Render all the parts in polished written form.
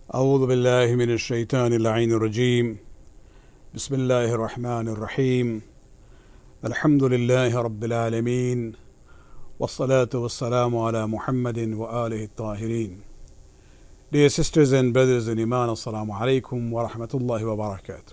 أعوذ بالله من الشيطان اللعين الرجيم بسم الله الرحمن الرحيم الحمد لله رب العالمين والصلاة والسلام على محمد وآله الطاهرين. Dear sisters and brothers in Iman, Assalamu alaikum wa rahmatullahi wa barakatuh.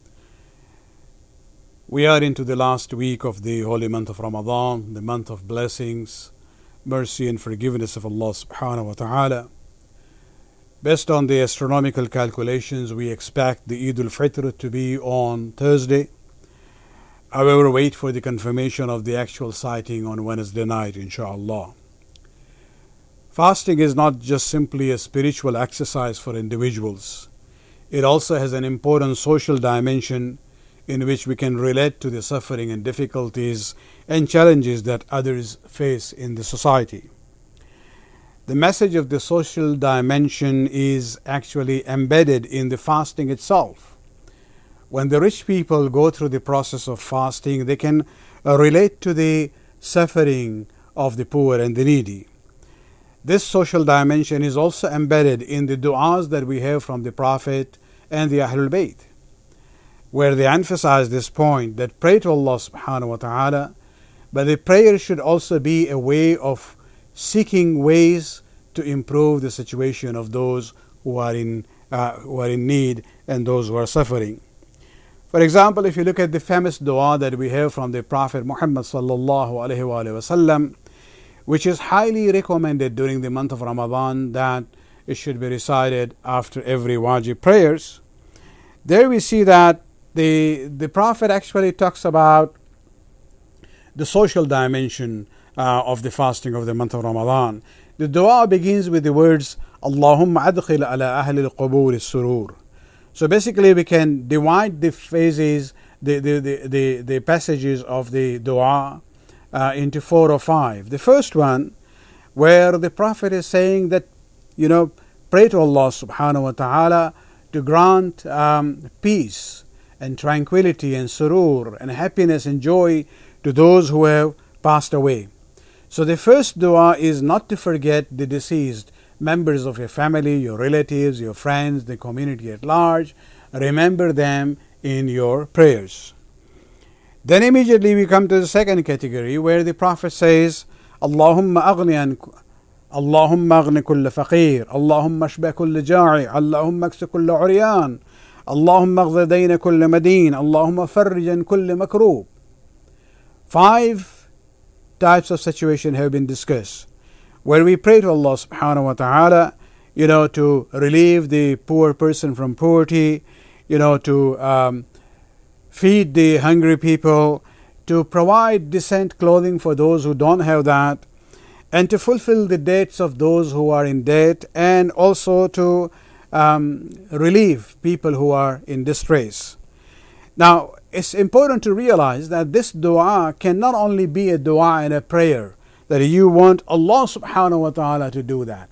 We are into the last week of the holy month of Ramadan, the month of blessings, mercy and forgiveness of Allah subhanahu wa ta'ala. Based on the astronomical calculations, we expect the Eid al-Fitr to be on Thursday. However, wait for the confirmation of the actual sighting on Wednesday night, inshallah. Fasting is not just simply a spiritual exercise for individuals. It also has an important social dimension in which we can relate to the suffering and difficulties and challenges that others face in the society. The message of the social dimension is actually embedded in the fasting itself. When the rich people go through the process of fasting, they can relate to the suffering of the poor and the needy. This social dimension is also embedded in the du'as that we have from the Prophet and the Ahlul Bayt, where they emphasize this point that pray to Allah subhanahu wa ta'ala, but the prayer should also be a way of seeking ways to improve the situation of those who are in need and those who are suffering. For example, if you look at the famous dua that we have from the Prophet Muhammad sallallahu alaihi wasallam, which is highly recommended during the month of Ramadan, that it should be recited after every wajib prayers. There we see that the Prophet actually talks about the social dimension of the fasting of the month of Ramadan. The dua begins with the words Allahumma adkhil ala ahli al-qubur as-surur. So basically we can divide the phases, the passages of the dua into 4 or 5. The first one, where the Prophet is saying that, pray to Allah subhanahu wa ta'ala to grant peace and tranquility and surur and happiness and joy to those who have passed away. So the first dua is not to forget the deceased members of your family, your relatives, your friends, the community at large. Remember them in your prayers. Then immediately we come to the second category, where the Prophet says, Allahumma aghni kulla faqir, Allahumma ashba kulla ja'i, Allahumma aksa kulla uryan, Allahumma aghdi dayna kulla madeen, Allahumma farrijan kulla makroob. 5 types of situation have been discussed, where we pray to Allah subhanahu wa ta'ala, to relieve the poor person from poverty, to feed the hungry people, to provide decent clothing for those who don't have that, and to fulfill the debts of those who are in debt, and also to relieve people who are in distress. Now, it's important to realize that this dua can not only be a dua and a prayer, that you want Allah subhanahu wa ta'ala to do that.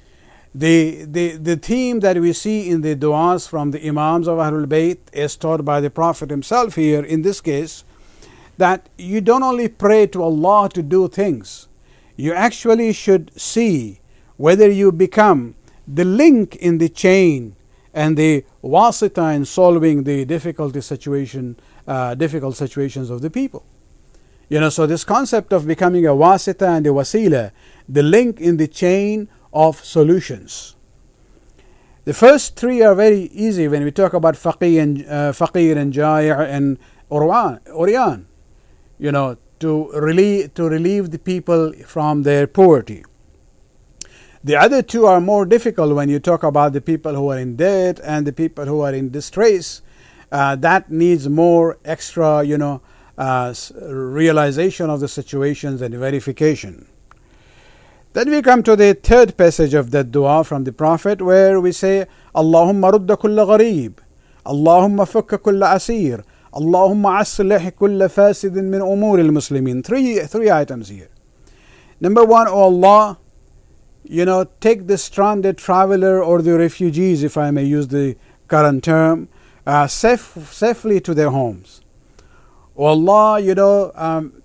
The theme that we see in the duas from the Imams of Ahlul Bayt is taught by the Prophet himself here in this case, that you don't only pray to Allah to do things, you actually should see whether you become the link in the chain and the wasita in solving the difficult situations of the people. So this concept of becoming a wasita and a wasila, the link in the chain of solutions. The first 3 are very easy when we talk about faqir and jai' and uryan, to relieve the people from their poverty. The other 2 are more difficult when you talk about the people who are in debt and the people who are in distress. That needs more extra, realization of the situations and verification. Then we come to the third passage of that dua from the Prophet, where we say, Allahumma rudda kulla gharib, Allahumma fukka kulla asir, Allahumma aslih kulla fasidin min umur al-muslimin. Three items here. Number 1, O Allah, take the stranded traveler or the refugees, if I may use the current term, safely to their homes. O Allah,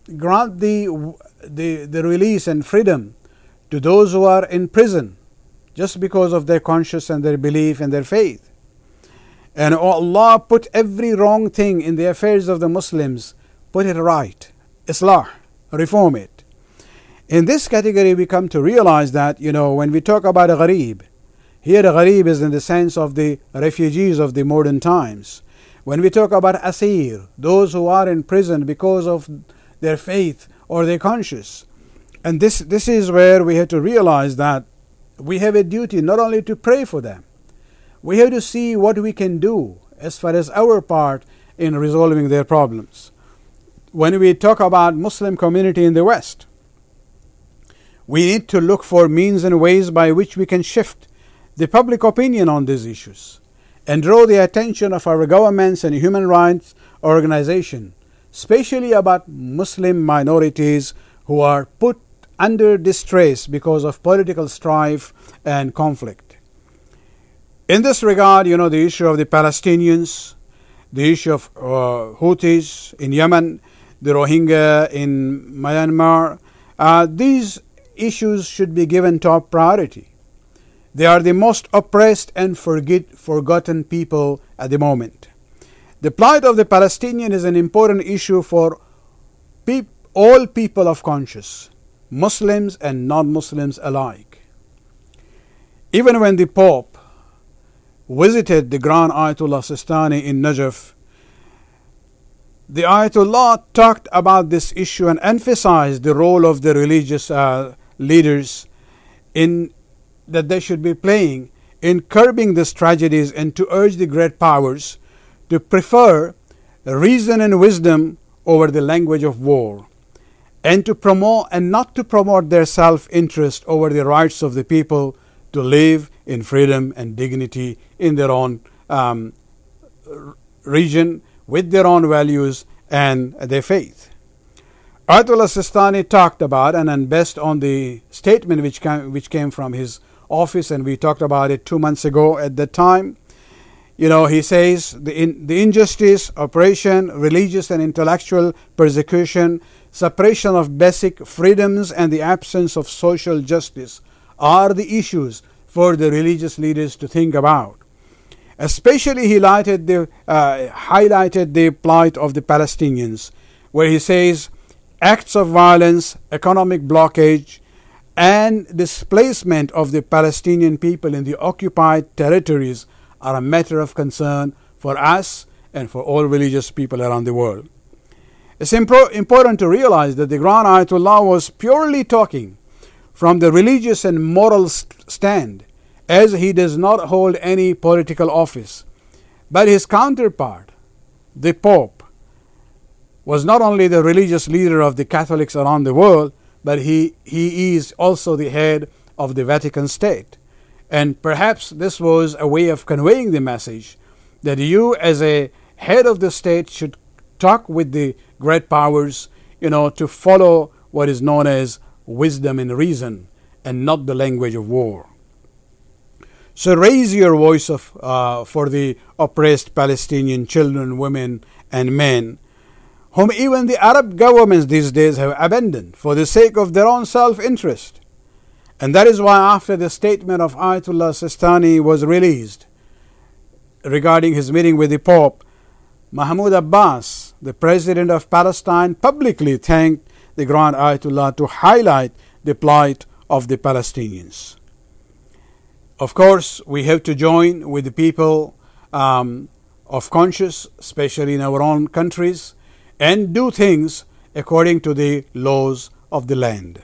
grant the release and freedom to those who are in prison. just because of their conscience and their belief and their faith. And Allah put every wrong thing in the affairs of the Muslims, put it right, islah, reform it. In this category, we come to realize that, when we talk about a gharib, here a gharib is in the sense of the refugees of the modern times. When we talk about asir, those who are in prison because of their faith or their conscience. And this is where we have to realize that we have a duty not only to pray for them, we have to see what we can do as far as our part in resolving their problems. When we talk about Muslim community in the West, we need to look for means and ways by which we can shift the public opinion on these issues and draw the attention of our governments and human rights organizations, especially about Muslim minorities who are put under distress because of political strife and conflict. In this regard, the issue of the Palestinians, the issue of Houthis in Yemen, the Rohingya in Myanmar, these issues should be given top priority. They are the most oppressed and forgotten people at the moment. The plight of the Palestinian is an important issue for all people of conscience, Muslims and non-Muslims alike. Even when the Pope visited the Grand Ayatollah Sistani in Najaf, the Ayatollah talked about this issue and emphasized the role of the religious leaders in that they should be playing in curbing these tragedies, and to urge the great powers to prefer reason and wisdom over the language of war, and to promote and not to promote their self-interest over the rights of the people to live in freedom and dignity in their own region with their own values and their faith. Ayatollah Sistani talked about, and based on the statement which came from his office, and we talked about it 2 months ago at that time, he says the injustice, oppression, religious and intellectual persecution, suppression of basic freedoms, and the absence of social justice are the issues for the religious leaders to think about. Especially he highlighted the plight of the Palestinians, where he says acts of violence, economic blockage, and displacement of the Palestinian people in the occupied territories are a matter of concern for us and for all religious people around the world. It's important to realize that the Grand Ayatollah was purely talking from the religious and moral stand, as he does not hold any political office. But his counterpart, the Pope, was not only the religious leader of the Catholics around the world, but he is also the head of the Vatican State. And perhaps this was a way of conveying the message that you as a head of the state should talk with the great powers, to follow what is known as wisdom and reason and not the language of war. So raise your voice for the oppressed Palestinian children, women and men, whom even the Arab governments these days have abandoned for the sake of their own self-interest. And that is why after the statement of Ayatollah Sistani was released regarding his meeting with the Pope, Mahmoud Abbas, the president of Palestine, publicly thanked the Grand Ayatollah to highlight the plight of the Palestinians. Of course, we have to join with the people of conscience, especially in our own countries, and do things according to the laws of the land.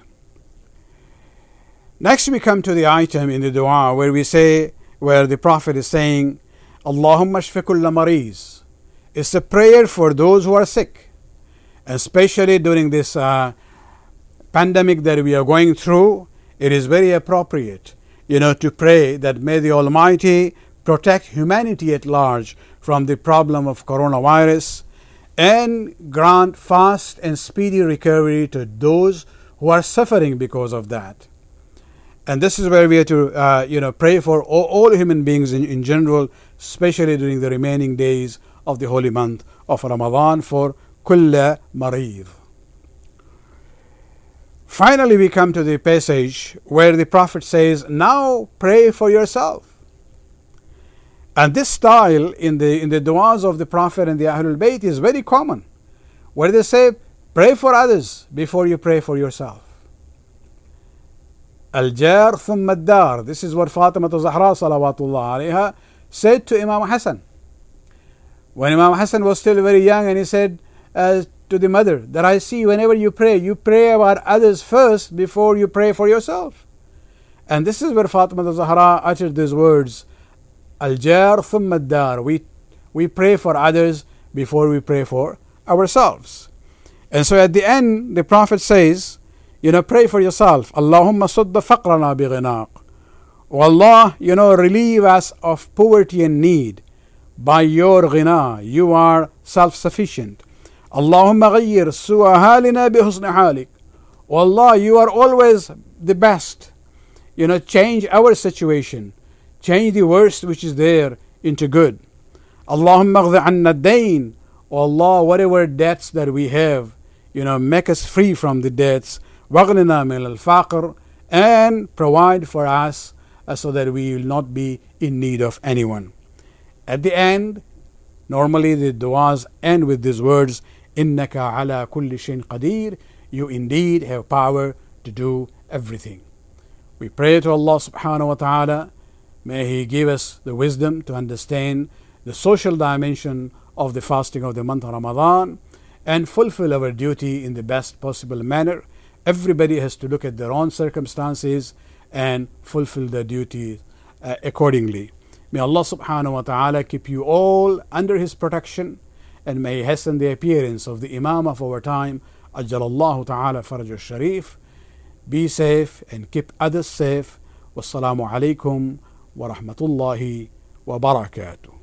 Next we come to the item in the dua where the Prophet is saying, Allahumma shfi kulla mariz. It's a prayer for those who are sick, especially during this pandemic that we are going through. It is very appropriate, to pray that may the Almighty protect humanity at large from the problem of coronavirus, and grant fast and speedy recovery to those who are suffering because of that. And this is where we have to, pray for all human beings in general, especially during the remaining days of the holy month of Ramadan, for kulla marid. Finally, we come to the passage where the Prophet says, now pray for yourself. And this style in the du'as of the Prophet and the Ahlul Bayt is very common, where they say, pray for others before you pray for yourself. Al-jar thumma ad-dar. This is what Fatima Zahra salawatullah alayha said to Imam Hassan. When Imam Hassan was still very young, and he said to the mother, that I see whenever you pray about others first before you pray for yourself. And this is where Fatima Zahra uttered these words, Al-jar thumma ad-dar. We pray for others before we pray for ourselves. And so at the end, the Prophet says, pray for yourself. Allahumma sudda faqrana bi ghinaq. Oh Allah, relieve us of poverty and need by your ghina. You are self-sufficient. Allahumma ghayyir su'a halina bi husni halik. Oh Allah, you are always the best. Change our situation. Change the worst which is there into good. Allahumma ghdi anna ad-dayn. Oh Allah, whatever debts that we have, make us free from the debts. Waghnina min al-faqr, and provide for us so that we will not be in need of anyone. At the end, normally the du'as end with these words, Innaka ala kulli shayin qadir. You indeed have power to do everything. We pray to Allah subhanahu wa ta'ala, may He give us the wisdom to understand the social dimension of the fasting of the month of Ramadan and fulfill our duty in the best possible manner. Everybody has to look at their own circumstances and fulfill their duty accordingly. May Allah subhanahu wa ta'ala keep you all under His protection, and may He hasten the appearance of the Imam of our time, Ajjalallahu ta'ala faraj al-sharif. Be safe and keep others safe. Wassalamu alaikum wa rahmatullahi wa barakatuh.